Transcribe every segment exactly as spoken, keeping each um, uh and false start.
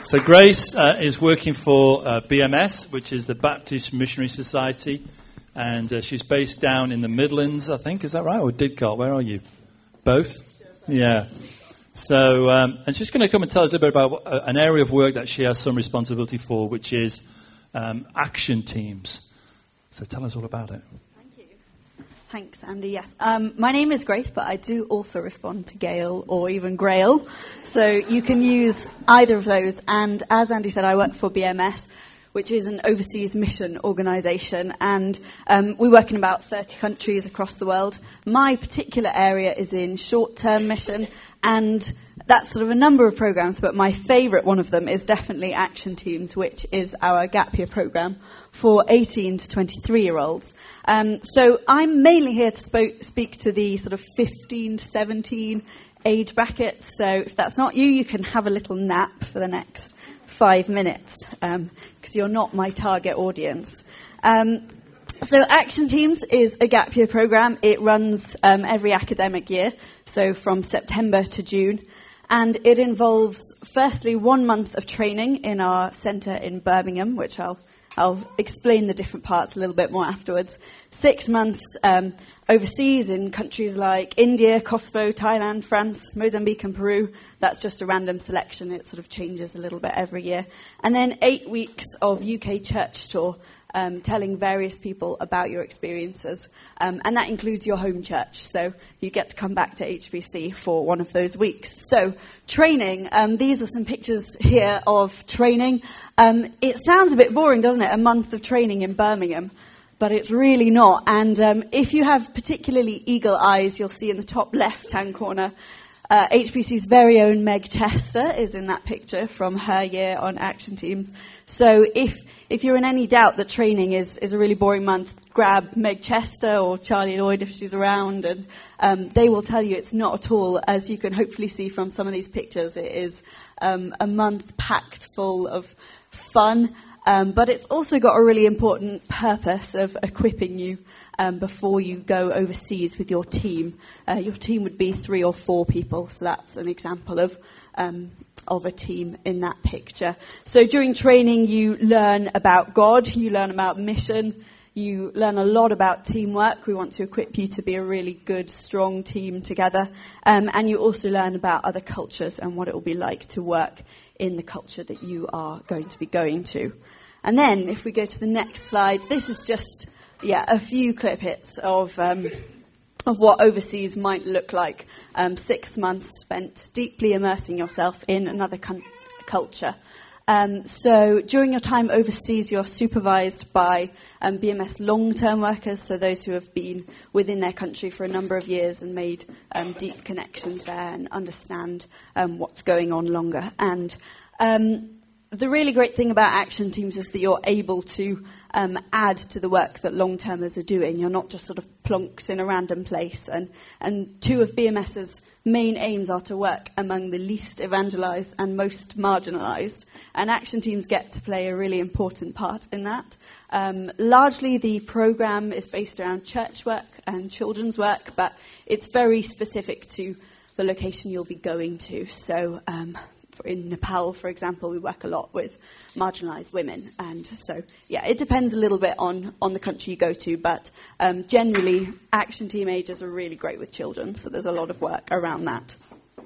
So Grace uh, is working for uh, B M S, which is the Baptist Missionary Society, and uh, she's based down in the Midlands, I think. Is that right? Or Didcot? Where are you? Both? Yeah. So, um, and she's going to come and tell us a little bit about uh, an area of work that she has some responsibility for, which is um, action teams. So tell us all about it. Thanks, Andy. Yes. Um, my name is Grace, but I do also respond to Gail or even Grail. So you can use either of those. And as Andy said, I work for B M S, which is an overseas mission organisation. And um, we work in about thirty countries across the world. My particular area is in short-term mission. And that's sort of a number of programs, but my favourite one of them is definitely Action Teams, which is our gap year programme for eighteen to twenty-three-year-olds. Um, so I'm mainly here to spo- speak to the sort of fifteen to seventeen age brackets. So if that's not you, you can have a little nap for the next five minutes, because um, you're not my target audience. Um, So Action Teams is a gap year programme. It runs um, every academic year, so from September to June. And it involves, firstly, one month of training in our centre in Birmingham, which I'll I'll explain the different parts a little bit more afterwards. Six months um, overseas in countries like India, Kosovo, Thailand, France, Mozambique and Peru. That's just a random selection. It sort of changes a little bit every year. And then eight weeks of U K church tour, Um, telling various people about your experiences. Um, and that includes your home church. So you get to come back to H B C for one of those weeks. So training, um, these are some pictures here of training. Um, it sounds a bit boring, doesn't it? A month of training in Birmingham. But it's really not. And um, if you have particularly eagle eyes, you'll see in the top left-hand corner, Uh, H B C's very own Meg Chester is in that picture from her year on Action Teams. So if if you're in any doubt that training is, is a really boring month, grab Meg Chester or Charlie Lloyd if she's around, and um, they will tell you it's not at all. As you can hopefully see from some of these pictures, it is um, a month packed full of fun, um, but it's also got a really important purpose of equipping you Um, before you go overseas with your team. Uh, your team would be three or four people, so that's an example of um, of a team in that picture. So during training, you learn about God, you learn about mission, you learn a lot about teamwork. We want to equip you to be a really good, strong team together, um, and you also learn about other cultures and what it will be like to work in the culture that you are going to be going to. And then, if we go to the next slide, this is just Yeah, a few clip hits of um, of what overseas might look like. Um, six months spent deeply immersing yourself in another con- culture. Um, so during your time overseas, you're supervised by um, B M S long-term workers, so those who have been within their country for a number of years and made um, deep connections there and understand um, what's going on longer. And um, the really great thing about Action Teams is that you're able to um, add to the work that long-termers are doing. You're not just sort of plonked in a random place. And, and two of BMS's main aims are to work among the least evangelised and most marginalised. And Action Teams get to play a really important part in that. Um, largely the programme is based around church work and children's work, but it's very specific to the location you'll be going to. So Um, in Nepal, for example, we work a lot with marginalised women. And so, yeah, it depends a little bit on, on the country you go to. But um, generally, Action Team ages are really great with children. So there's a lot of work around that.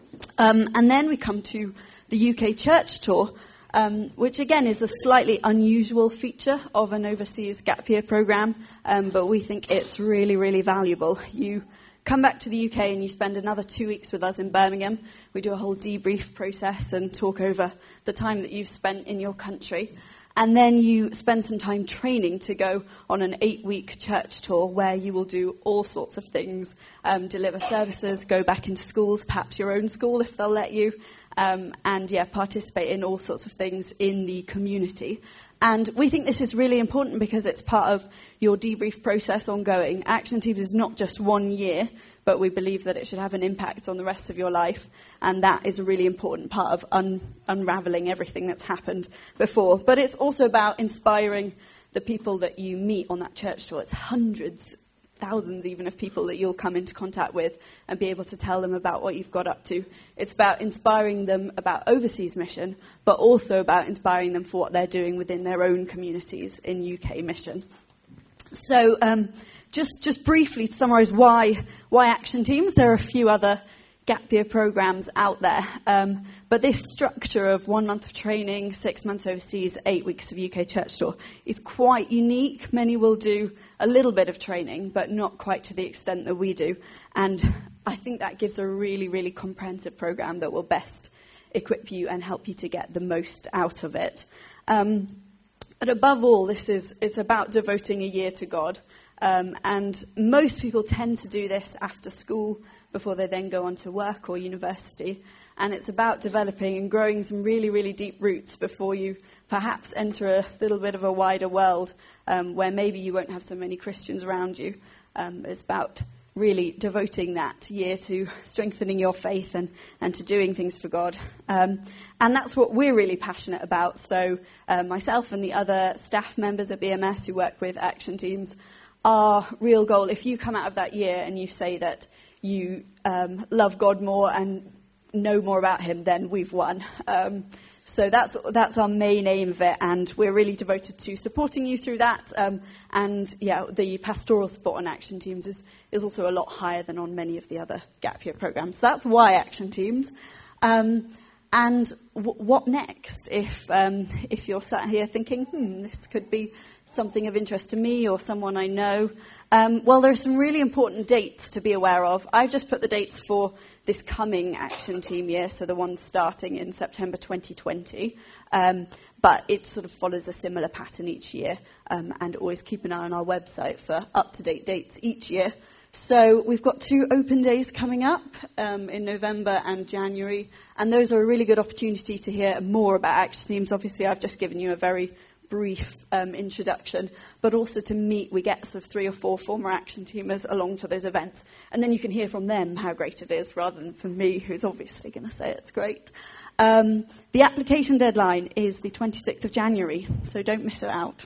Um, and then we come to the U K Church Tour, um, which, again, is a slightly unusual feature of an overseas gap year programme. Um, but we think it's really, really valuable. You come back to the U K and you spend another two weeks with us in Birmingham. We do a whole debrief process and talk over the time that you've spent in your country. And then you spend some time training to go on an eight-week church tour where you will do all sorts of things, um, deliver services, go back into schools, perhaps your own school if they'll let you, um, and, yeah, participate in all sorts of things in the community. And we think this is really important because it's part of your debrief process ongoing. Action Teams is not just one year, but we believe that it should have an impact on the rest of your life. And that is a really important part of un- unravelling everything that's happened before. But it's also about inspiring the people that you meet on that church tour. It's hundreds, thousands even of people that you'll come into contact with and be able to tell them about what you've got up to. It's about inspiring them about overseas mission, but also about inspiring them for what they're doing within their own communities in U K mission. So um, just just briefly to summarise why why action teams, there are a few other gap year programmes out there. Um, but this structure of one month of training, six months overseas, eight weeks of U K church tour is quite unique. Many will do a little bit of training, but not quite to the extent that we do. And I think that gives a really, really comprehensive programme that will best equip you and help you to get the most out of it. Um, but above all, this is it's about devoting a year to God. Um, and most people tend to do this after school, before they then go on to work or university. And it's about developing and growing some really, really deep roots before you perhaps enter a little bit of a wider world um, where maybe you won't have so many Christians around you. Um, it's about really devoting that year to strengthening your faith and, and to doing things for God. Um, and that's what we're really passionate about. So uh, myself and the other staff members at B M S who work with action teams, our real goal, if you come out of that year and you say that you um, love God more and know more about him, then we've won. Um, so that's that's our main aim of it, and we're really devoted to supporting you through that. Um, and yeah, the pastoral support on action teams is, is also a lot higher than on many of the other gap year programs. So that's why action teams. Um, and w- what next? If um, if you're sat here thinking, hmm, this could be something of interest to me or someone I know. Um, well, there are some really important dates to be aware of. I've just put the dates for this coming action team year, so the one starting in September twenty twenty. Um, but it sort of follows a similar pattern each year, um, and always keep an eye on our website for up-to-date dates each year. So we've got two open days coming up um, in November and January, and those are a really good opportunity to hear more about action teams. Obviously, I've just given you a very brief um, introduction, but also to meet, we get sort of three or four former action teamers along to those events, and then you can hear from them how great it is, rather than from me, who's obviously going to say it's great. Um, the application deadline is the twenty-sixth of January, so don't miss it out.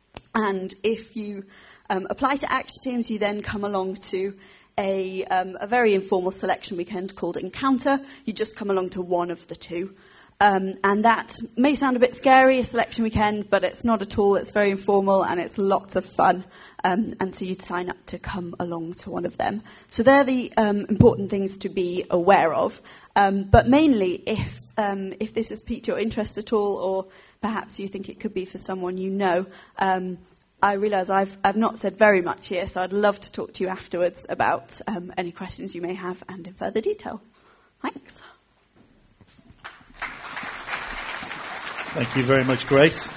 And if you um, apply to action teams, you then come along to a, um, a very informal selection weekend called Encounter. You just come along to one of the two. Um, and that may sound a bit scary, a selection weekend, but it's not at all. It's very informal and it's lots of fun. Um, and so you'd sign up to come along to one of them. So they're the um, important things to be aware of. Um, but mainly, if um, if this has piqued your interest at all, or perhaps you think it could be for someone you know, um, I realise I've, I've not said very much here, so I'd love to talk to you afterwards about um, any questions you may have and in further detail. Thanks. Thank you very much, Grace.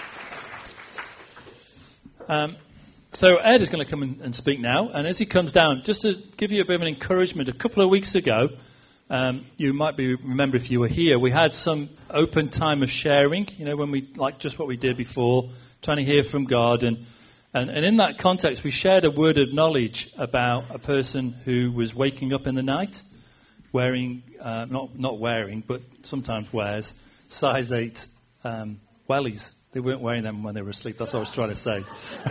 Um, so Ed is going to come in and speak now, and as he comes down, just to give you a bit of an encouragement, a couple of weeks ago, um, you might be remember if you were here, we had some open time of sharing, you know, when we, like just what we did before, trying to hear from God, and, and, and in that context, we shared a word of knowledge about a person who was waking up in the night, wearing, uh, not, not wearing, but sometimes wears, size eight Um, wellies. They weren't wearing them when they were asleep. That's what I was trying to say.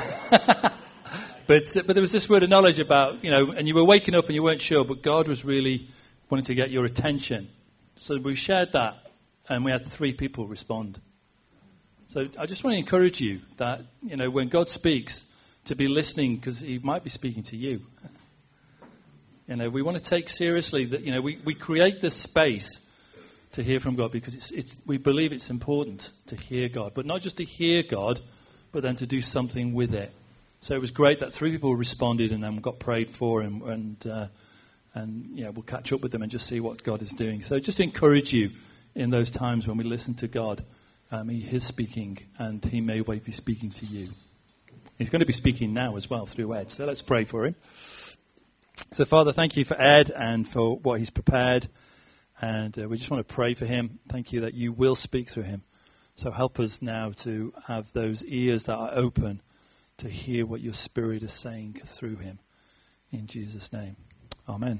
but uh, but there was this word of knowledge about, you know, and you were waking up and you weren't sure, but God was really wanting to get your attention. So we shared that, and we had three people respond. So I just want to encourage you that, you know, when God speaks, to be listening, because he might be speaking to you. You know, we want to take seriously that, you know, we, we create this space to hear from God, because it's, it's, we believe it's important to hear God, but not just to hear God, but then to do something with it. So it was great that three people responded and then got prayed for, and and, uh, and yeah, we'll catch up with them and just see what God is doing. So just encourage you in those times when we listen to God. Um, he is speaking, and he may well be speaking to you. He's going to be speaking now as well through Ed. So let's pray for him. So Father, thank you for Ed and for what he's prepared. And uh, we just want to pray for him. Thank you that you will speak through him. So help us now to have those ears that are open to hear what your Spirit is saying through him. In Jesus' name. Amen.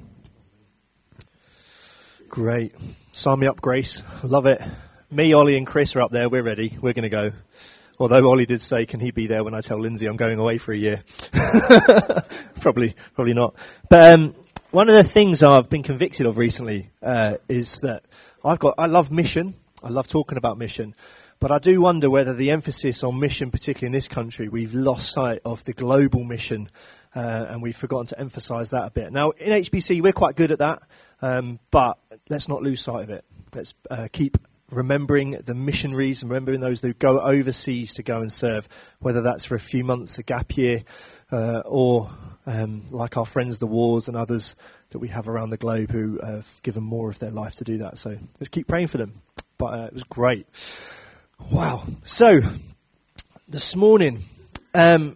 Great. Sign me up, Grace. Love it. Me, Ollie and Chris are up there. We're ready. We're going to go. Although Ollie did say, can he be there when I tell Lindsay I'm going away for a year? probably, probably not. But um, one of the things I've been convicted of recently uh, is that I've got. I love mission. I love talking about mission. But I do wonder whether the emphasis on mission, particularly in this country, we've lost sight of the global mission, uh, and we've forgotten to emphasise that a bit. Now, in H B C, we're quite good at that, um, but let's not lose sight of it. Let's uh, keep remembering the missionaries and remembering those who go overseas to go and serve, whether that's for a few months, a gap year, uh, or um, like our friends, the Wars and others that we have around the globe who have given more of their life to do that. So let's keep praying for them. But uh, it was great. Wow. So this morning, um,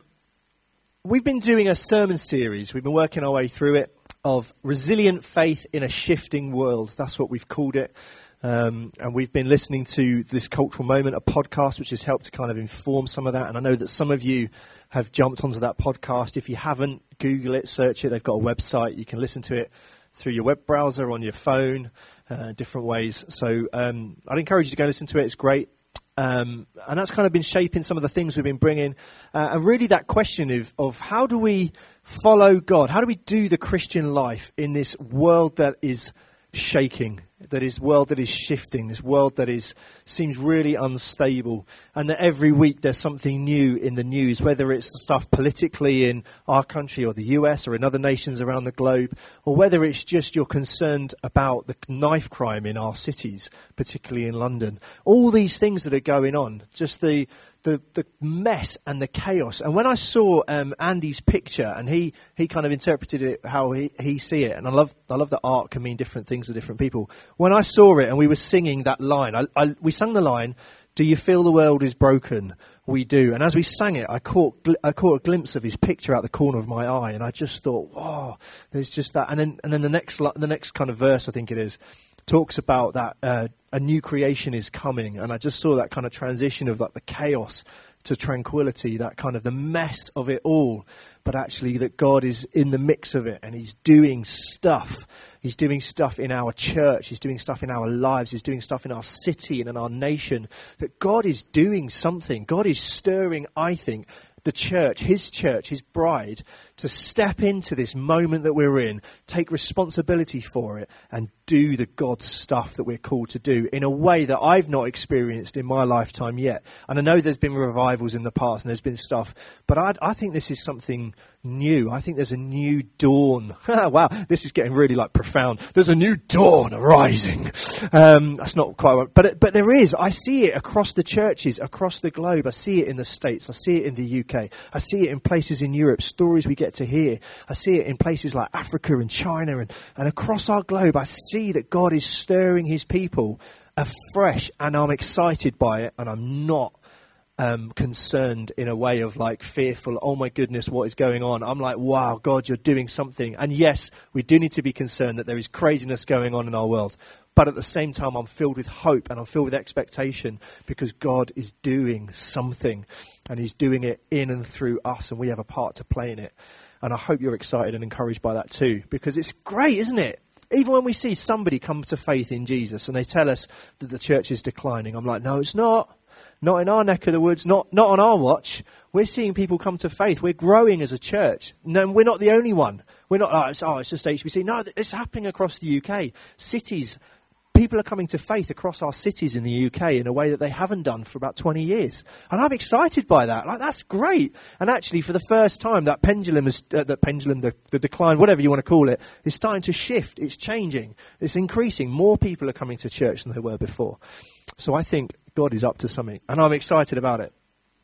we've been doing a sermon series. We've been working our way through it of resilient faith in a shifting world. That's what we've called it. Um, and we've been listening to This Cultural Moment, a podcast which has helped to kind of inform some of that. And I know that some of you have jumped onto that podcast. If you haven't, Google it, search it. They've got a website. You can listen to it through your web browser, on your phone, uh, different ways. So um, I'd encourage you to go listen to it. It's great. Um, and that's kind of been shaping some of the things we've been bringing. Uh, and really that question of, of how do we follow God? How do we do the Christian life in this world that is shaking, that is world that is shifting, this world that is seems really unstable, and that every week there's something new in the news, whether it's the stuff politically in our country or the U S or in other nations around the globe, or whether it's just you're concerned about the knife crime in our cities, particularly in London. All these things that are going on, just the The, the mess and the chaos. And when I saw um, Andy's picture, and he, he kind of interpreted it how he, he see it, and I love I love that art can mean different things to different people. When I saw it and we were singing that line, I, I, we sang the line, "Do you feel the world is broken? We do." And as we sang it, I caught I caught a glimpse of his picture out the corner of my eye, and I just thought, wow, there's just that. And then and then the next the next kind of verse, I think it is, talks about that uh, a new creation is coming, and I just saw that kind of transition of like the chaos to tranquility, that kind of the mess of it all, but actually that God is in the mix of it, and he's doing stuff. He's doing stuff in our church, he's doing stuff in our lives, he's doing stuff in our city and in our nation, that God is doing something. God is stirring, I think, the church, his church, his bride, to step into this moment that we're in, take responsibility for it, and do the God stuff that we're called to do in a way that I've not experienced in my lifetime yet. And I know there's been revivals in the past and there's been stuff, but I, I think this is something new. I think there's a new dawn. Wow, this is getting really like profound. There's a new dawn arising. Um, that's not quite right, but it, but there is. I see it across the churches, across the globe. I see it in the States. I see it in the U K. I see it in places in Europe, stories we get to hear. I see it in places like Africa and China, and, and across our globe. I see that God is stirring his people afresh, and I'm excited by it, and I'm not Um, concerned in a way of like fearful, oh my goodness, what is going on? I'm like, wow, God, you're doing something. And yes, we do need to be concerned that there is craziness going on in our world. But at the same time, I'm filled with hope and I'm filled with expectation, because God is doing something, and he's doing it in and through us, and we have a part to play in it. And I hope you're excited and encouraged by that too, because it's great, isn't it? Even when we see somebody come to faith in Jesus and they tell us that the church is declining, I'm like, no, it's not. Not in our neck of the woods, not not on our watch. We're seeing people come to faith. We're growing as a church. No, we're not the only one. We're not like, oh, it's just H B C. No, it's happening across the U K. Cities, people are coming to faith across our cities in the U K in a way that they haven't done for about twenty years. And I'm excited by that. Like, that's great. And actually, for the first time, that pendulum, is, uh, the pendulum, the, the decline, whatever you want to call it, is starting to shift. It's changing. It's increasing. More people are coming to church than there were before. So I think God is up to something, and I'm excited about it.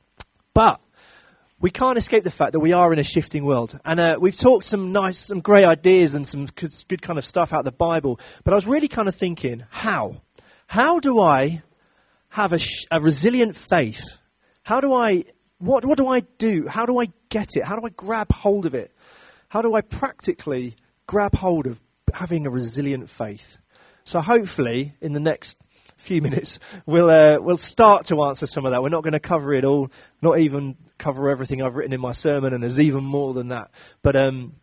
But we can't escape the fact that we are in a shifting world. And uh, we've talked some nice, some great ideas and some good, good kind of stuff out of the Bible. But I was really kind of thinking, how? How do I have a, sh- a resilient faith? How do I, what, what do I do? How do I get it? How do I grab hold of it? How do I practically grab hold of having a resilient faith? So hopefully in the next few minutes, we'll uh, we'll start to answer some of that. We're not going to cover it all, not even cover everything I've written in my sermon, and there's even more than that. But um,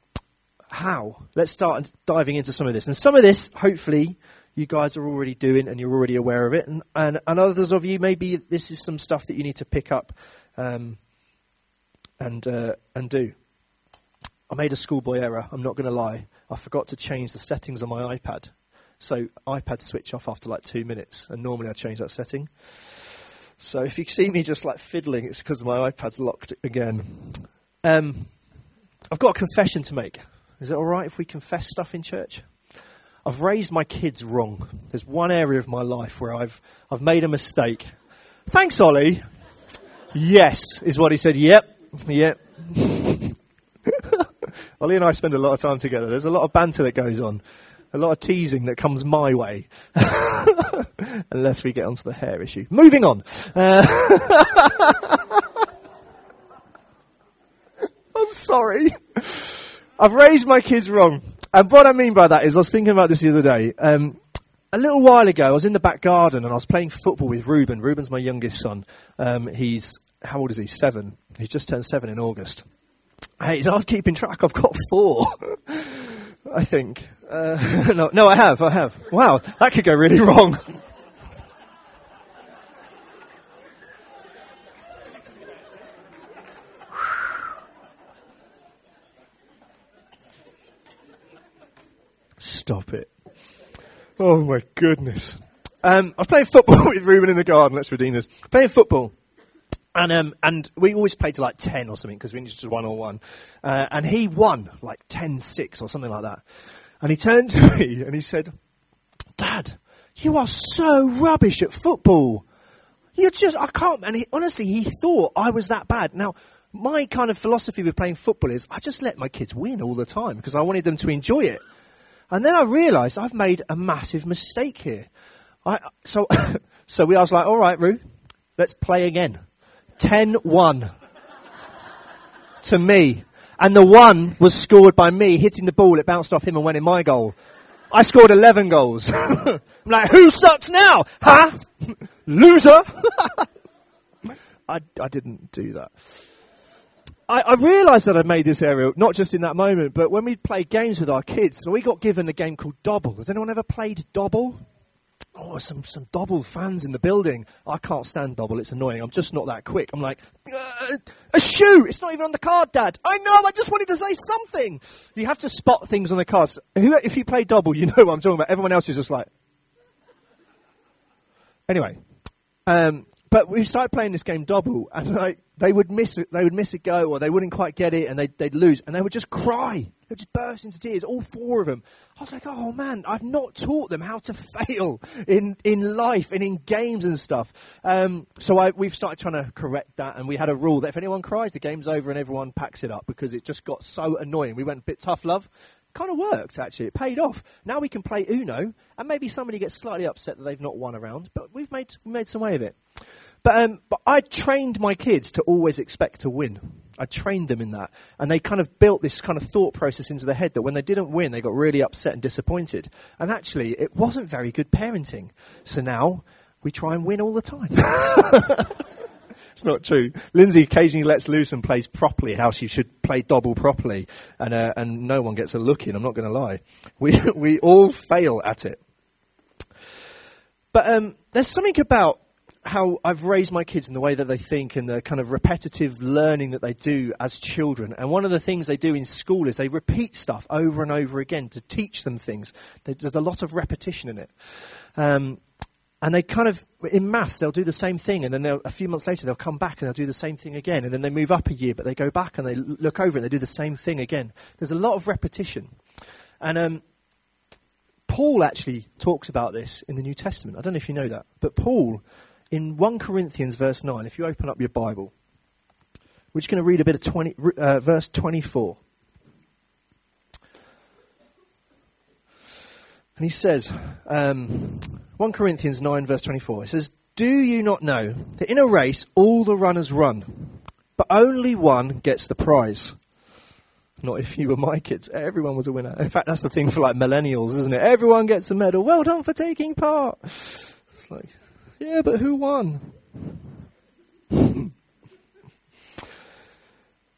how? Let's start diving into some of this. And some of this, hopefully, you guys are already doing, and you're already aware of it. And, and, and others of you, maybe this is some stuff that you need to pick up um, and uh, and do. I made a schoolboy error, I'm not going to lie. I forgot to change the settings on my iPad. So iPads switch off after like two minutes, and normally I change that setting. So if you see me just like fiddling, it's because my iPad's locked again. Um, I've got a confession to make. Is it all right if we confess stuff in church? I've raised my kids wrong. There's one area of my life where I've I've made a mistake. Thanks, Ollie. Yes, is what he said. Yep, yep. Ollie and I spend a lot of time together. There's a lot of banter that goes on. A lot of teasing that comes my way. Unless we get onto the hair issue. Moving on. Uh, I'm sorry. I've raised my kids wrong. And what I mean by that is, I was thinking about this the other day. Um, a little while ago, I was in the back garden and I was playing football with Reuben. Reuben's my youngest son. Um, he's, how old is he? Seven. He's just turned seven in August. Hey, it's hard keeping track. I've got four, I think. Uh, no, no, I have, I have. Wow, that could go really wrong. Stop it. Oh, my goodness. Um, I was playing football with Reuben in the garden. Let's redeem this. Playing football. And um, and we always played to like ten or something because we just one or one. Uh, and he won like ten six or something like that. And he turned to me and he said, Dad, you are so rubbish at football. You're just, I can't. And he, honestly, he thought I was that bad. Now, my kind of philosophy with playing football is I just let my kids win all the time because I wanted them to enjoy it. And then I realised I've made a massive mistake here. I, so so we I was like, all right, Roo, let's play again. ten one to me. And the one was scored by me hitting the ball. It bounced off him and went in my goal. I scored eleven goals. I'm like, who sucks now? Huh? Loser. I, I didn't do that. I, I realised that I'd made this error, not just in that moment, but when we played games with our kids, so we got given a game called Dobble. Has anyone ever played Dobble? Oh, some some Dobble fans in the building. I can't stand Dobble. It's annoying. I'm just not that quick. I'm like, uh, a shoe. It's not even on the card, Dad. I know. I just wanted to say something. You have to spot things on the cards. Who, if you play Dobble, you know what I'm talking about. Everyone else is just like. Anyway, um, but we started playing this game Dobble, and like they would miss it. They would miss a go, or they wouldn't quite get it, and they'd, they'd lose, and they would just cry. They'd just burst into tears, all four of them. I was like, oh, man, I've not taught them how to fail in, in life and in games and stuff. Um, so I, we've started trying to correct that, and we had a rule that if anyone cries, the game's over and everyone packs it up because it just got so annoying. We went a bit tough love. Kind of worked, actually. It paid off. Now we can play Uno, and maybe somebody gets slightly upset that they've not won a round, but we've made, we made some way of it. But um, but I trained my kids to always expect to win. I trained them in that. And they kind of built this kind of thought process into their head that when they didn't win, they got really upset and disappointed. And actually, it wasn't very good parenting. So now we try and win all the time. It's not true. Lindsay occasionally lets loose and plays properly how she should play Dobble properly. And uh, and no one gets a look in, I'm not going to lie. We, we all fail at it. But um, there's something about how I've raised my kids in the way that they think and the kind of repetitive learning that they do as children. And one of the things they do in school is they repeat stuff over and over again to teach them things. There's a lot of repetition in it. Um, and they kind of, in maths, they'll do the same thing. And then they'll, a few months later, they'll come back and they'll do the same thing again. And then they move up a year, but they go back and they look over and they do the same thing again. There's a lot of repetition. And um, Paul actually talks about this in the New Testament. I don't know if you know that. But Paul, in First Corinthians verse nine, if you open up your Bible, we're just going to read a bit of twenty, uh, verse twenty-four. And he says, um, First Corinthians nine verse twenty-four, it says, "Do you not know that in a race all the runners run, but only one gets the prize?" Not if you were my kids. Everyone was a winner. In fact, that's the thing for like millennials, isn't it? Everyone gets a medal. Well done for taking part. It's like, yeah, but who won?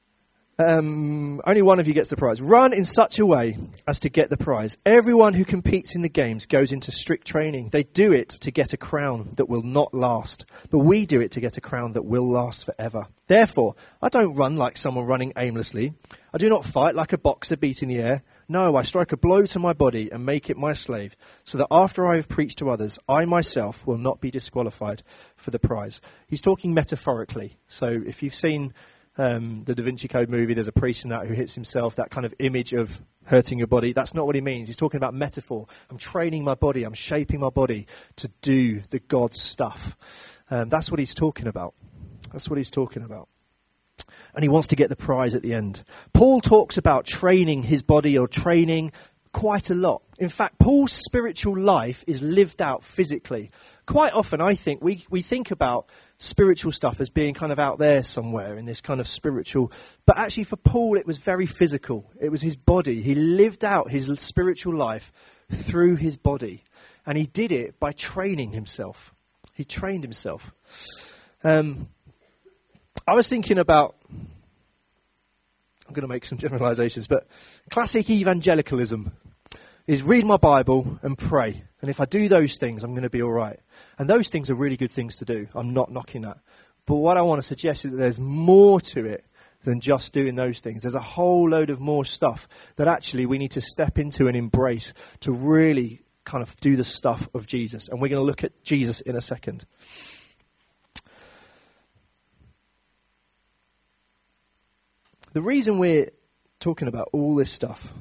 Um, only one of you gets the prize. Run in such a way as to get the prize. Everyone who competes in the games goes into strict training. They do it to get a crown that will not last. But we do it to get a crown that will last forever. Therefore, I don't run like someone running aimlessly. I do not fight like a boxer beating the air. No, I strike a blow to my body and make it my slave, so that after I have preached to others, I myself will not be disqualified for the prize. He's talking metaphorically. So if you've seen Um, the Da Vinci Code movie, there's a priest in that who hits himself, that kind of image of hurting your body. That's not what he means. He's talking about metaphor. I'm training my body. I'm shaping my body to do the God stuff. Um, that's what he's talking about. That's what he's talking about. And he wants to get the prize at the end. Paul talks about training his body or training quite a lot. In fact, Paul's spiritual life is lived out physically. Quite often, I think, we, we think about spiritual stuff as being kind of out there somewhere in this kind of spiritual. But actually for Paul, it was very physical. It was his body. He lived out his spiritual life through his body. And he did it by training himself. He trained himself. Um, I was thinking about, I'm going to make some generalizations, but classic evangelicalism is read my Bible and pray. And if I do those things, I'm going to be all right. And those things are really good things to do. I'm not knocking that. But what I want to suggest is that there's more to it than just doing those things. There's a whole load of more stuff that actually we need to step into and embrace to really kind of do the stuff of Jesus. And we're going to look at Jesus in a second. The reason we're talking about all this stuff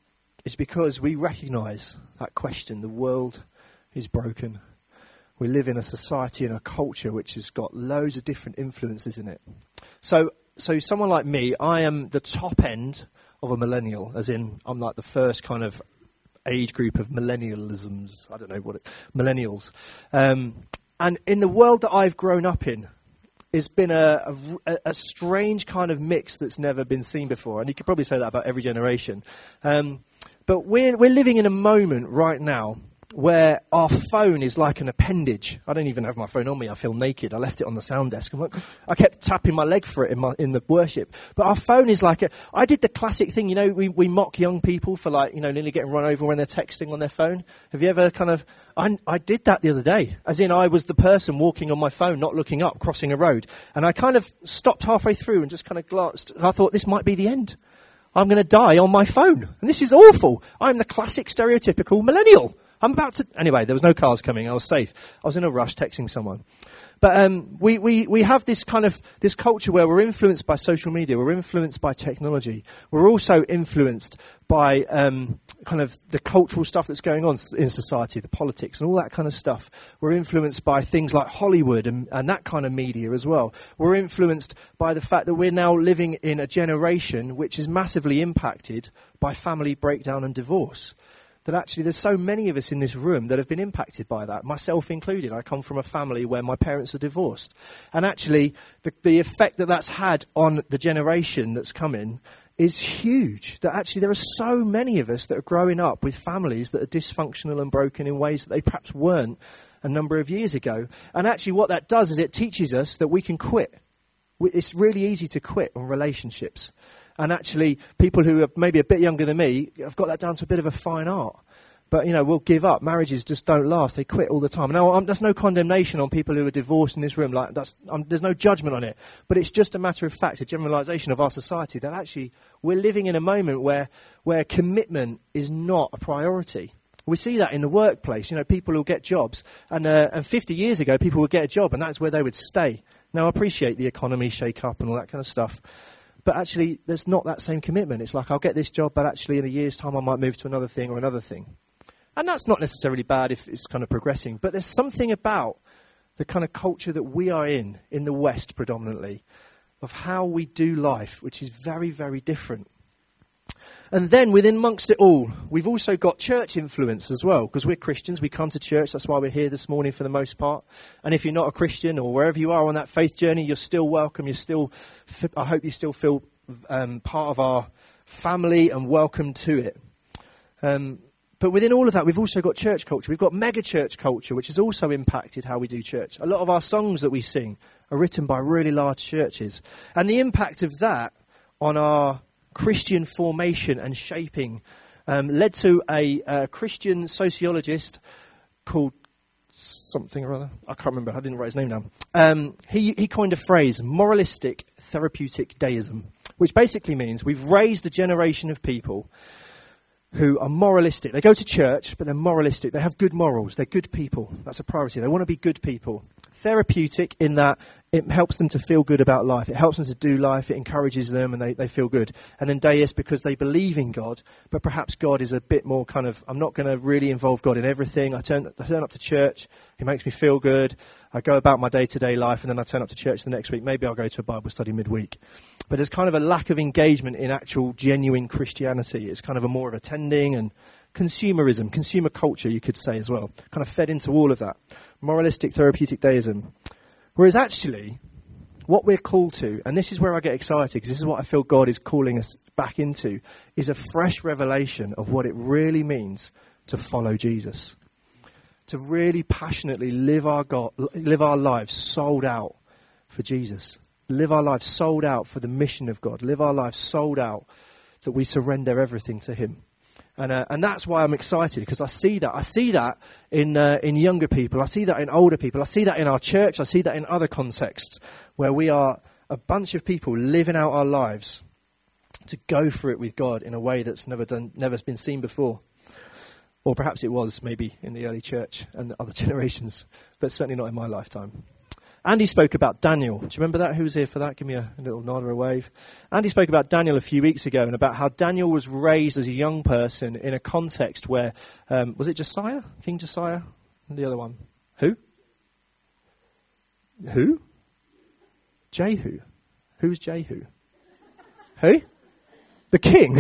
is because we recognize that question. The world is broken. We live in a society and a culture which has got loads of different influences in it. So so someone like me, I am the top end of a millennial, as in I'm like the first kind of age group of millennialisms. I don't know what it, millennials. Um, and in the world that I've grown up in, it's been a, a, a strange kind of mix that's never been seen before. And you could probably say that about every generation. Um, but we're, we're living in a moment right now where our phone is like an appendage. I don't even have my phone on me. I feel naked. I left it on the sound desk. I'm like, I kept tapping my leg for it in, my, in the worship. But our phone is like a... I did the classic thing, you know, we, we mock young people for like, you know, nearly getting run over when they're texting on their phone. Have you ever kind of... I, I did that the other day. As in, I was the person walking on my phone, not looking up, crossing a road. And I kind of stopped halfway through and just kind of glanced. And I thought, this might be the end. I'm going to die on my phone. And this is awful. I'm the classic stereotypical millennial. I'm about to... Anyway, there was no cars coming. I was safe. I was in a rush texting someone. But um, we, we, we have this kind of... this culture where we're influenced by social media. We're influenced by technology. We're also influenced by um, kind of the cultural stuff that's going on in society, the politics and all that kind of stuff. We're influenced by things like Hollywood and, and that kind of media as well. We're influenced by the fact that we're now living in a generation which is massively impacted by family breakdown and divorce. That actually there's so many of us in this room that have been impacted by that, myself included. I come from a family where my parents are divorced. And actually the, the effect that that's had on the generation that's coming is huge. That actually there are so many of us that are growing up with families that are dysfunctional and broken in ways that they perhaps weren't a number of years ago. And actually what that does is it teaches us that we can quit. It's really easy to quit on relationships. And actually, people who are maybe a bit younger than me have got that down to a bit of a fine art. But, you know, we'll give up. Marriages just don't last. They quit all the time. Now, um, there's no condemnation on people who are divorced in this room. Like that's, um, there's no judgment on it. But it's just a matter of fact, a generalisation of our society, that actually we're living in a moment where, where commitment is not a priority. We see that in the workplace. You know, people will get jobs. And, uh, and fifty years ago, people would get a job, and that's where they would stay. Now, I appreciate the economy shake up and all that kind of stuff. But actually, there's not that same commitment. It's like, I'll get this job, but actually in a year's time I might move to another thing or another thing. And that's not necessarily bad if it's kind of progressing. But there's something about the kind of culture that we are in, in the West predominantly, of how we do life, which is very, very different. And then within amongst it all, we've also got church influence as well, because we're Christians, we come to church, that's why we're here this morning for the most part. And if you're not a Christian or wherever you are on that faith journey, you're still welcome, you're still, I hope you still feel um, part of our family and welcome to it. Um, but within all of that, we've also got church culture. We've got mega church culture, which has also impacted how we do church. A lot of our songs that we sing are written by really large churches. And the impact of that on our Christian formation and shaping um, led to a, a Christian sociologist called something or other. I can't remember. I didn't write his name down. Um, he, he coined a phrase, moralistic therapeutic deism, which basically means we've raised a generation of people who are moralistic. They go to church, but they're moralistic. They have good morals. They're good people. That's a priority. They want to be good people. Therapeutic in that it helps them to feel good about life. It helps them to do life. It encourages them and they, they feel good. And then deist because they believe in God, but perhaps God is a bit more kind of, I'm not going to really involve God in everything. I turn, I turn up to church. He makes me feel good. I go about my day-to-day life and then I turn up to church the next week. Maybe I'll go to a Bible study midweek. But there's kind of a lack of engagement in actual genuine Christianity. It's kind of a more of attending and consumerism, consumer culture, you could say as well, kind of fed into all of that. Moralistic, therapeutic deism. Whereas actually, what we're called to, and this is where I get excited, because this is what I feel God is calling us back into, is a fresh revelation of what it really means to follow Jesus. To really passionately live our God, live our lives sold out for Jesus. Live our lives sold out for the mission of God. Live our lives sold out that we surrender everything to Him. And uh, and that's why I'm excited, because I see that. I see that in uh, in younger people. I see that in older people. I see that in our church. I see that in other contexts where we are a bunch of people living out our lives to go for it with God in a way that's never done, never been seen before. Or perhaps it was maybe in the early church and other generations, but certainly not in my lifetime. Andy spoke about Daniel. Do you remember that? Who was here for that? Give me a, a little nod or a wave. Andy spoke about Daniel a few weeks ago and about how Daniel was raised as a young person in a context where, um, was it Josiah? King Josiah? And the other one. Who? Who? Jehu. Who's Jehu? Who? The king.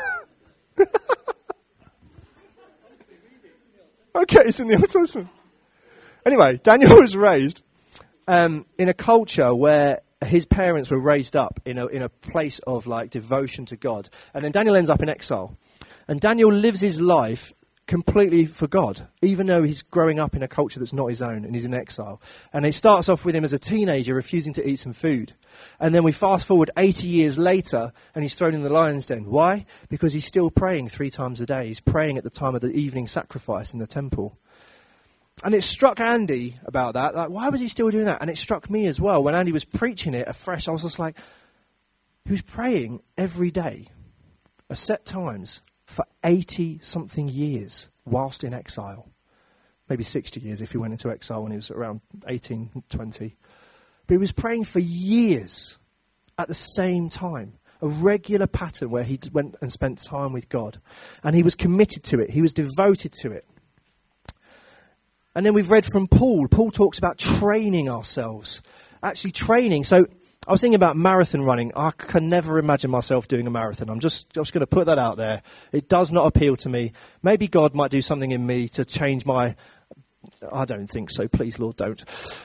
Okay, it's in the Old Testament. Anyway, Daniel was raised Um, in a culture where his parents were raised up in a in a place of like devotion to God. And then Daniel ends up in exile. And Daniel lives his life completely for God, even though he's growing up in a culture that's not his own and he's in exile. And it starts off with him as a teenager refusing to eat some food. And then we fast forward eighty years later and he's thrown in the lion's den. Why? Because he's still praying three times a day. He's praying at the time of the evening sacrifice in the temple. And it struck Andy about that. Like, why was he still doing that? And it struck me as well. When Andy was preaching it afresh, I was just like, he was praying every day, at set times, for eighty-something years whilst in exile. Maybe sixty years if he went into exile when he was around eighteen, twenty. But he was praying for years at the same time. A regular pattern where he went and spent time with God. And he was committed to it. He was devoted to it. And then we've read from Paul. Paul talks about training ourselves. Actually training. So I was thinking about marathon running. I can never imagine myself doing a marathon. I'm just, just going to put that out there. It does not appeal to me. Maybe God might do something in me to change my... I don't think so. Please, Lord, don't.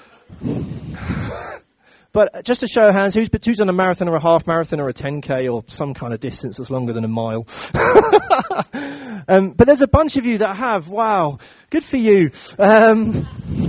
But just to show of hands, who's, who's done a marathon or a half marathon or a ten K or some kind of distance that's longer than a mile? um, but there's a bunch of you that have. Wow, good for you. Um,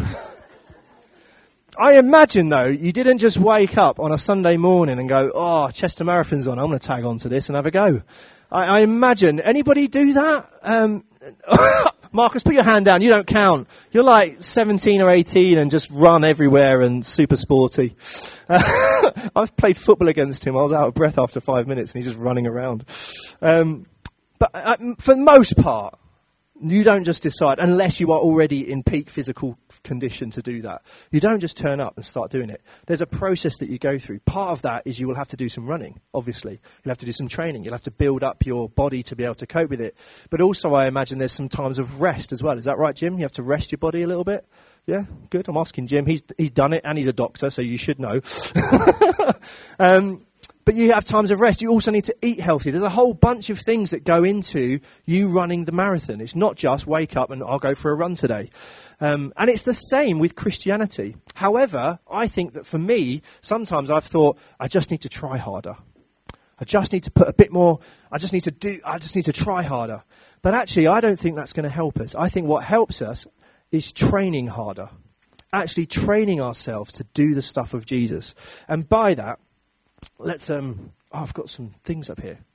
I imagine, though, you didn't just wake up on a Sunday morning and go, oh, Chester Marathon's on, I'm going to tag on to this and have a go. I, I imagine. Anybody do that? Um, Marcus, put your hand down. You don't count. You're like seventeen or eighteen and just run everywhere and super sporty. Uh, I've played football against him. I was out of breath after five minutes and he's just running around. Um, but uh, for the most part, you don't just decide, unless you are already in peak physical condition to do that. You don't just turn up and start doing it. There's a process that you go through. Part of that is you will have to do some running, obviously. You'll have to do some training. You'll have to build up your body to be able to cope with it. But also, I imagine there's some times of rest as well. Is that right, Jim? You have to rest your body a little bit? Yeah, good. I'm asking Jim. He's he's done it, and he's a doctor, so you should know. um But you have times of rest. You also need to eat healthy. There's a whole bunch of things that go into you running the marathon. It's not just wake up and I'll go for a run today. Um, and it's the same with Christianity. However, I think that for me, sometimes I've thought, I just need to try harder. I just need to put a bit more, I just need to do, I just need to try harder. But actually, I don't think that's going to help us. I think what helps us is training harder. Actually training ourselves to do the stuff of Jesus. And by that, Let's. Um, oh, I've got some things up here.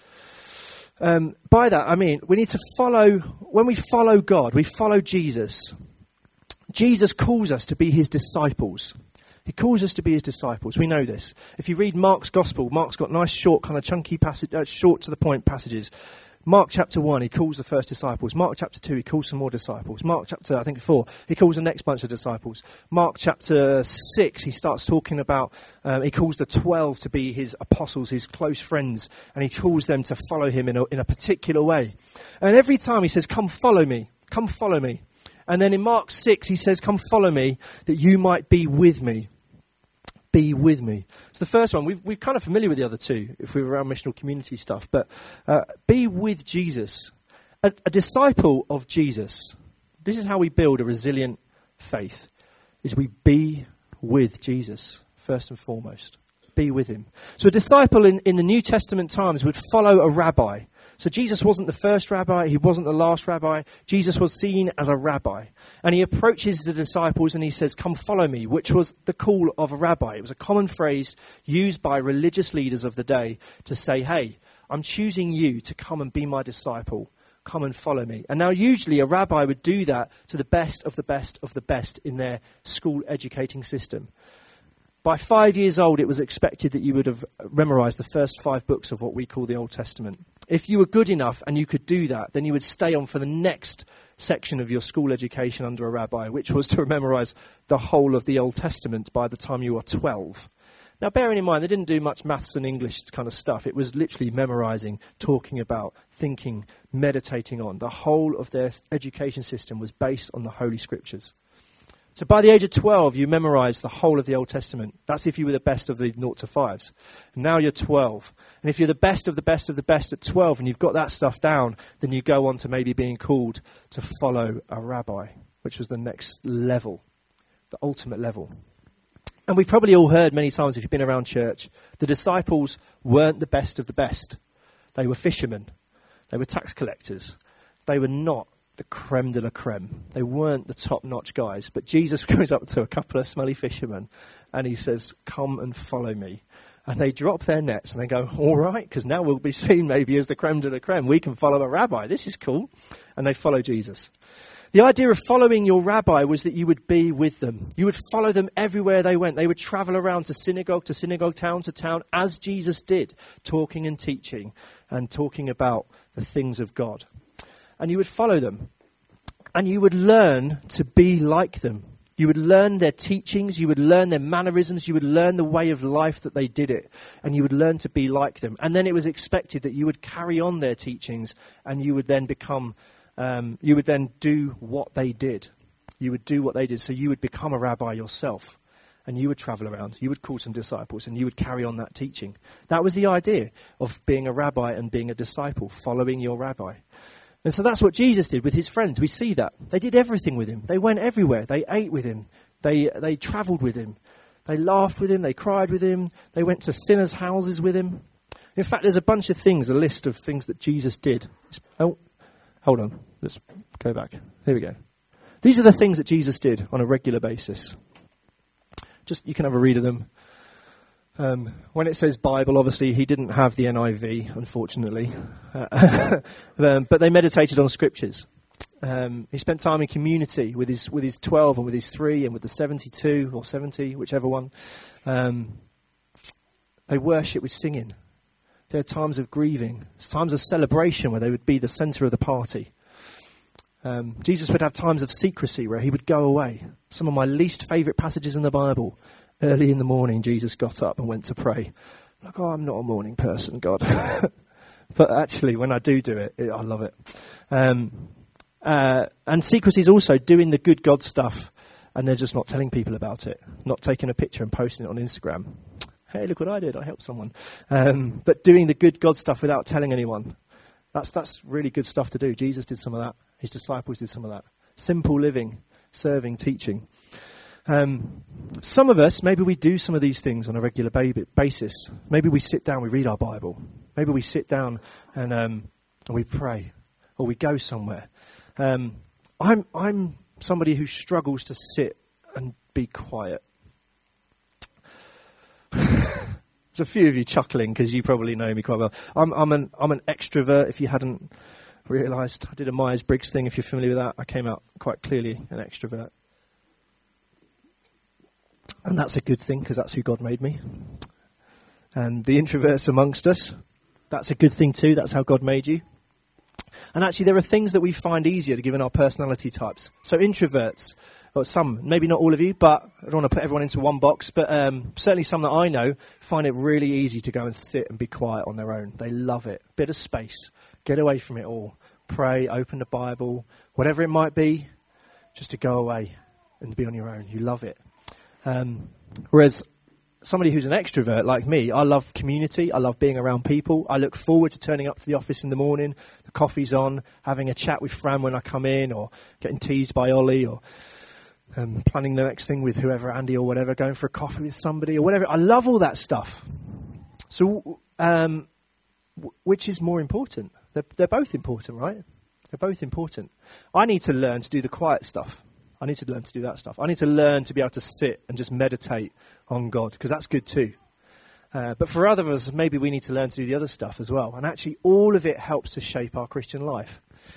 Um, by that, I mean, we need to follow, when we follow God, we follow Jesus. Jesus calls us to be his disciples. He calls us to be his disciples. We know this. If you read Mark's gospel, Mark's got nice, short, kind of chunky, passage, uh, short to the point passages. Mark chapter one, he calls the first disciples. Mark chapter two, he calls some more disciples. Mark chapter, I think, four, he calls the next bunch of disciples. Mark chapter six, he starts talking about, um, he calls the twelve to be his apostles, his close friends, and he calls them to follow him in a, in a particular way. And every time he says, come follow me, come follow me. And then in Mark six, he says, come follow me, that you might be with me. Be with me. So the first one, we've, we're kind of familiar with the other two, if we were around missional community stuff, but uh, be with Jesus. A, a disciple of Jesus, this is how we build a resilient faith, is we be with Jesus, first and foremost. Be with him. So a disciple in, in the New Testament times would follow a rabbi. So Jesus wasn't the first rabbi, he wasn't the last rabbi. Jesus was seen as a rabbi. And he approaches the disciples and he says, come follow me, which was the call of a rabbi. It was a common phrase used by religious leaders of the day to say, hey, I'm choosing you to come and be my disciple. Come and follow me. And now usually a rabbi would do that to the best of the best of the best in their school educating system. By five years old, it was expected that you would have memorized the first five books of what we call the Old Testament. If you were good enough and you could do that, then you would stay on for the next section of your school education under a rabbi, which was to memorize the whole of the Old Testament by the time you were twelve. Now, bearing in mind, they didn't do much maths and English kind of stuff. It was literally memorizing, talking about, thinking, meditating on. The whole of their education system was based on the Holy Scriptures. So by the age of twelve, you memorize the whole of the Old Testament. That's if you were the best of the naught to fives. And now you're twelve. And if you're the best of the best of the best at twelve and you've got that stuff down, then you go on to maybe being called to follow a rabbi, which was the next level, the ultimate level. And we've probably all heard many times, if you've been around church, the disciples weren't the best of the best. They were fishermen. They were tax collectors. They were not the creme de la creme. They weren't the top-notch guys. But Jesus goes up to a couple of smelly fishermen and he says, come and follow me. And they drop their nets and they go, all right, because now we'll be seen maybe as the creme de la creme. We can follow a rabbi. This is cool. And they follow Jesus. The idea of following your rabbi was that you would be with them. You would follow them everywhere they went. They would travel around to synagogue to synagogue, town to town, as Jesus did, talking and teaching and talking about the things of God. And you would follow them. And you would learn to be like them. You would learn their teachings. You would learn their mannerisms. You would learn the way of life that they did it. And you would learn to be like them. And then it was expected that you would carry on their teachings and you would then become, um, you would then do what they did. You would do what they did. So you would become a rabbi yourself. And you would travel around. You would call some disciples and you would carry on that teaching. That was the idea of being a rabbi and being a disciple, following your rabbi. And so that's what Jesus did with his friends. We see that. They did everything with him. They went everywhere. They ate with him. They they traveled with him. They laughed with him. They cried with him. They went to sinners' houses with him. In fact, there's a bunch of things, a list of things that Jesus did. Oh, hold on. Let's go back. Here we go. These are the things that Jesus did on a regular basis. Just, you can have a read of them. Um, when it says Bible, obviously he didn't have the N I V, unfortunately, uh, um, but they meditated on scriptures. Um, he spent time in community with his with his twelve and with his three and with the seventy-two or seventy, whichever one. Um, they worship with singing. There are times of grieving, times of celebration where they would be the centre of the party. Um, Jesus would have times of secrecy where he would go away. Some of my least favourite passages in the Bible. Early in the morning, Jesus got up and went to pray. I'm like, oh, I'm not a morning person, God. But actually, when I do do it, it I love it. Um, uh, and secrecy is also doing the good God stuff, and they're just not telling people about it. Not taking a picture and posting it on Instagram. Hey, look what I did. I helped someone. Um, but doing the good God stuff without telling anyone. That's, that's really good stuff to do. Jesus did some of that. His disciples did some of that. Simple living, serving, teaching. Um, some of us, maybe we do some of these things on a regular basis. Maybe we sit down, we read our Bible. Maybe we sit down and, um, and we pray, or we go somewhere. Um, I'm I'm somebody who struggles to sit and be quiet. There's a few of you chuckling because you probably know me quite well. I'm, I'm an I'm an extrovert. If you hadn't realised, I did a Myers-Briggs thing. If you're familiar with that, I came out quite clearly an extrovert, and that's a good thing because that's who God made me. And the introverts amongst us, that's a good thing too. That's how God made you. And actually, there are things that we find easier to given our personality types. So introverts, or some, maybe not all of you, but I don't want to put everyone into one box, but um, certainly some that I know find it really easy to go and sit and be quiet on their own. They love it. Bit of space. Get away from it all. Pray, open the Bible, whatever it might be, just to go away and be on your own. You love it. Um, whereas somebody who's an extrovert like me, I love community. I love being around people. I look forward to turning up to the office in the morning, the coffee's on, having a chat with Fran when I come in, or getting teased by Ollie, or um, planning the next thing with whoever, Andy or whatever, going for a coffee with somebody or whatever. I love all that stuff. So um, w- which is more important? They're, they're both important, right? They're both important. I need to learn to do the quiet stuff. I need to learn to do that stuff. I need to learn to be able to sit and just meditate on God, because that's good too. Uh, but for other of us, maybe we need to learn to do the other stuff as well. And actually, all of it helps to shape our Christian life.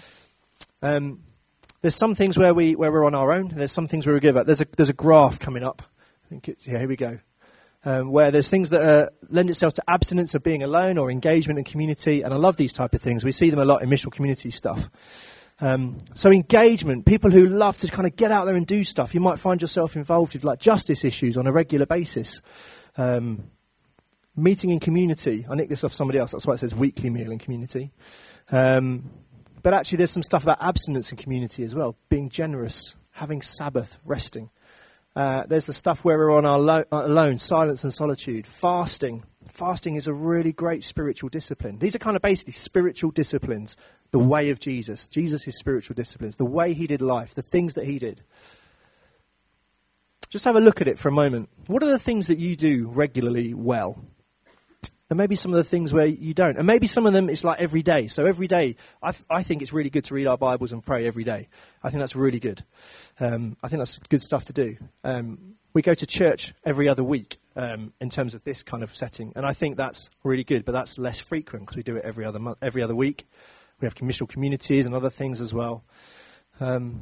Um, there's some things where, we, where we're on our own, and there's some things where we give up. There's a, there's a graph coming up. I think it's, yeah, here we go. Um, where there's things that uh, lend itself to abstinence of being alone or engagement in community. And I love these type of things. We see them a lot in missional community stuff. Um, so engagement, people who love to kind of get out there and do stuff. You might find yourself involved with like justice issues on a regular basis. Um, meeting in community. I nicked this off somebody else. That's why it says weekly meal in community. Um, but actually there's some stuff about abstinence in community as well. Being generous, having Sabbath, resting. Uh, there's the stuff where we're on our lo- alone, silence and solitude. Fasting. Fasting is a really great spiritual discipline. These are kind of basically spiritual disciplines. The way of Jesus. Jesus is spiritual disciplines. The way he did life. The things that he did. Just have a look at it for a moment. What are the things that you do regularly well? And maybe some of the things where you don't. And maybe some of them it's like every day. So every day, I, th- I think it's really good to read our Bibles and pray every day. I think that's really good. Um, I think that's good stuff to do. Um, we go to church every other week um, in terms of this kind of setting. And I think that's really good. But that's less frequent because we do it every other month, every other week. We have missional communities and other things as well. Um,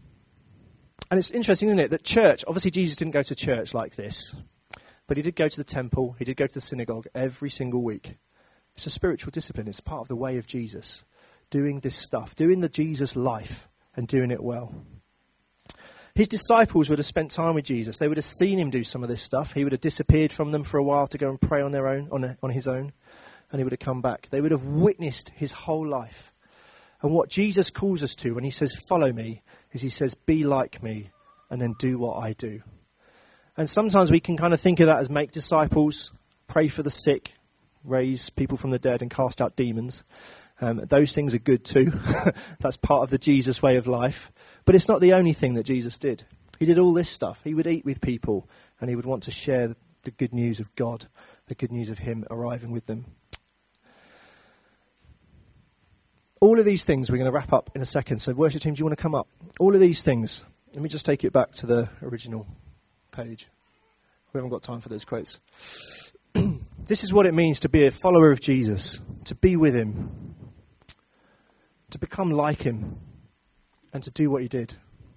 and it's interesting, isn't it, that church, obviously Jesus didn't go to church like this, but he did go to the temple, he did go to the synagogue every single week. It's a spiritual discipline, it's part of the way of Jesus, doing this stuff, doing the Jesus life and doing it well. His disciples would have spent time with Jesus. They would have seen him do some of this stuff. He would have disappeared from them for a while to go and pray on their own, on, a, on his own. And he would have come back. They would have witnessed his whole life. And what Jesus calls us to when he says, follow me, is he says, be like me, and then do what I do. And sometimes we can kind of think of that as make disciples, pray for the sick, raise people from the dead, and cast out demons. Um, those things are good too. That's part of the Jesus way of life. But it's not the only thing that Jesus did. He did all this stuff. He would eat with people, and he would want to share the good news of God, the good news of him arriving with them. All of these things we're going to wrap up in a second. So worship team, do you want to come up? All of these things. Let me just take it back to the original page. We haven't got time for those quotes. This is what it means to be a follower of Jesus, to be with him, to become like him, and to do what he did.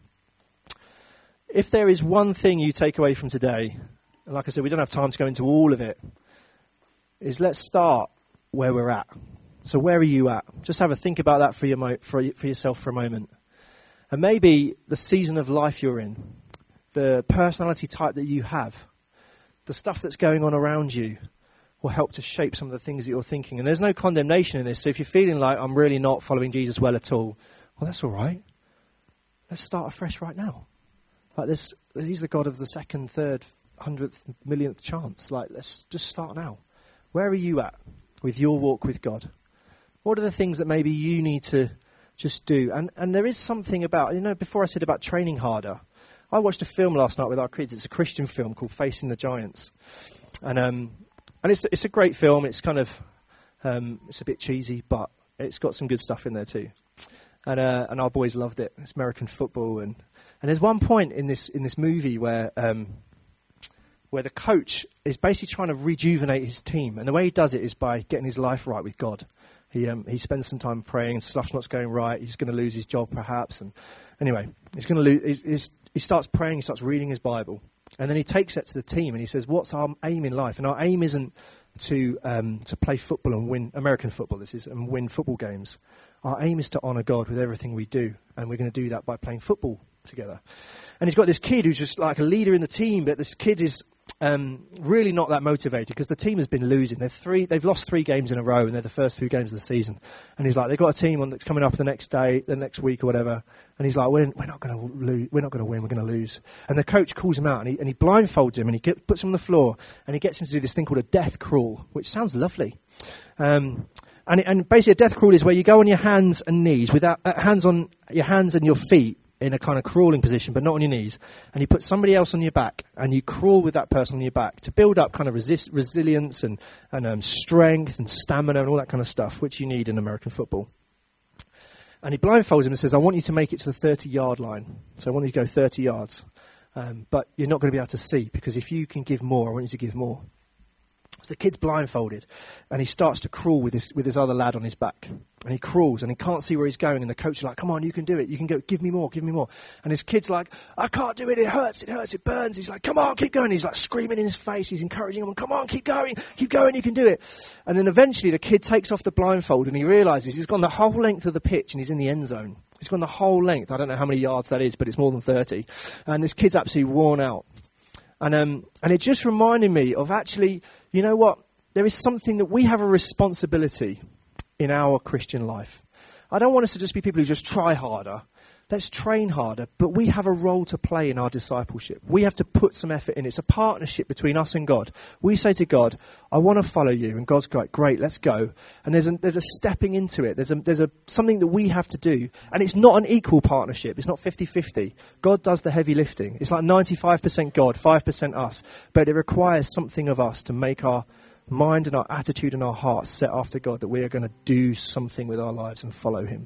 If there is one thing you take away from today, and like I said, we don't have time to go into all of it, is let's start where we're at. So where are you at? Just have a think about that for, your mo- for, for yourself for a moment. And maybe the season of life you're in, the personality type that you have, the stuff that's going on around you will help to shape some of the things that you're thinking. And there's no condemnation in this. So if you're feeling like I'm really not following Jesus well at all, well, that's all right. Let's start afresh right now. Like this, he's the God of the second, third, hundredth, millionth chance. Like, let's just start now. Where are you at with your walk with God? What are the things that maybe you need to just do? And and there is something about, you know, before I said about training harder, I watched a film last night with our kids. It's a Christian film called Facing the Giants. And um, and it's it's a great film. It's kind of, um, it's a bit cheesy, but it's got some good stuff in there too. And uh, and our boys loved it. It's American football. And, and there's one point in this in this movie where um, where the coach is basically trying to rejuvenate his team. And the way he does it is by getting his life right with God. He um, he spends some time praying, and stuff's not going right. He's going to lose his job, perhaps. And anyway, he's going to lose. He's, he's, he starts praying. He starts reading his Bible, and then he takes that to the team, and he says, "What's our aim in life?" And our aim isn't to um, to play football and win American football. This is and win football games. Our aim is to honour God with everything we do, and we're going to do that by playing football together. And he's got this kid who's just like a leader in the team, but this kid is um, really not that motivated because the team has been losing. They're three, they've lost three games in a row, and they're the first few games of the season. And he's like, they've got a team on that's coming up the next day, the next week or whatever. And he's like, we're, we're not going to lose. We're not going to win. We're going to lose. And the coach calls him out, and he, and he blindfolds him, and he get, puts him on the floor, and he gets him to do this thing called a death crawl, which sounds lovely. Um, and, it, and basically, a death crawl is where you go on your hands and knees, without uh, hands on your hands and your feet, in a kind of crawling position, but not on your knees, and you put somebody else on your back, and you crawl with that person on your back to build up kind of resist, resilience and, and um, strength and stamina and all that kind of stuff, which you need in American football. And he blindfolds him and says, I want you to make it to the thirty-yard line. So I want you to go thirty yards. Um, but you're not going to be able to see, because if you can give more, I want you to give more. So the kid's blindfolded, and he starts to crawl with his with his other lad on his back. And he crawls, and he can't see where he's going. And the coach is like, come on, you can do it. You can go, give me more, give me more. And his kid's like, I can't do it. It hurts, it hurts, it burns. He's like, come on, keep going. He's like screaming in his face. He's encouraging him, come on, keep going, keep going, you can do it. And then eventually the kid takes off the blindfold, and he realises he's gone the whole length of the pitch, and he's in the end zone. He's gone the whole length. I don't know how many yards that is, but it's more than thirty. And this kid's absolutely worn out. And um, and it just reminded me of actually, you know what? There is something that we have a responsibility in our Christian life. I don't want us to just be people who just try harder. Let's train harder, but we have a role to play in our discipleship. We have to put some effort in. It's a partnership between us and God. We say to God, I want to follow you, and God's like, great, let's go. And there's a, there's a stepping into it. There's a, there's a something that we have to do, and it's not an equal partnership. It's not fifty-fifty. God does the heavy lifting. It's like ninety-five percent God, five percent us, but it requires something of us to make our mind and our attitude and our hearts set after God, that we are going to do something with our lives and follow him.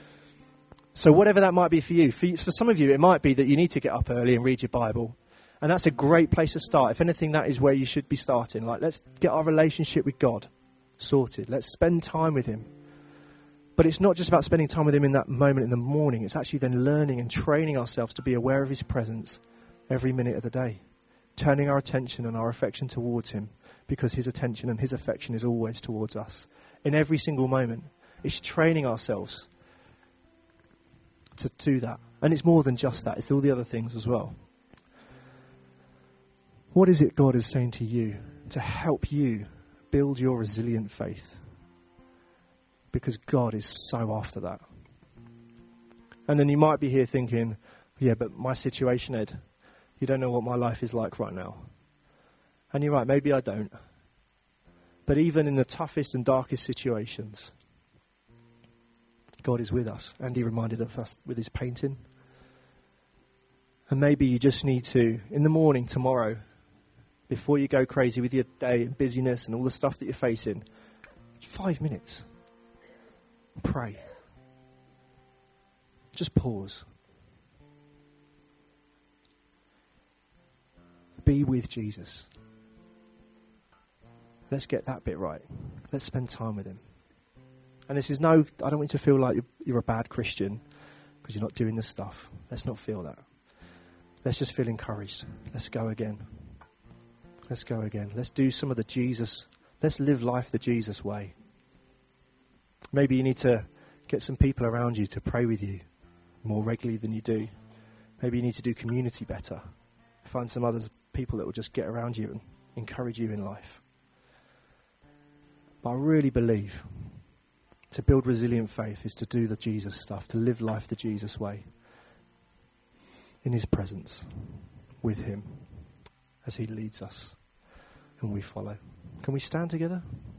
So whatever that might be for you, for, you, for some of you, it might be that you need to get up early and read your Bible. And that's a great place to start. If anything, that is where you should be starting. Like, let's get our relationship with God sorted. Let's spend time with him. But it's not just about spending time with him in that moment in the morning. It's actually then learning and training ourselves to be aware of his presence every minute of the day. Turning our attention and our affection towards him, because his attention and his affection is always towards us. In every single moment. It's training ourselves to do that. And it's more than just that. It's all the other things as well. What is it God is saying to you to help you build your resilient faith? Because God is so after that. And then you might be here thinking, yeah, but my situation, Ed, you don't know what my life is like right now. And you're right, maybe I don't. But even in the toughest and darkest situations, God is with us. Andy reminded of us with his painting. And maybe you just need to, in the morning tomorrow, before you go crazy with your day and busyness and all the stuff that you're facing, five minutes. Pray. Just pause. Be with Jesus. Let's get that bit right. Let's spend time with him. And this is no, I don't want you to feel like you're, you're a bad Christian because you're not doing the stuff. Let's not feel that. Let's just feel encouraged. Let's go again. Let's go again. Let's do some of the Jesus, let's live life the Jesus way. Maybe you need to get some people around you to pray with you more regularly than you do. Maybe you need to do community better. Find some other people that will just get around you and encourage you in life. But I really believe to build resilient faith is to do the Jesus stuff, to live life the Jesus way. In his presence, with him, as he leads us and we follow. Can we stand together?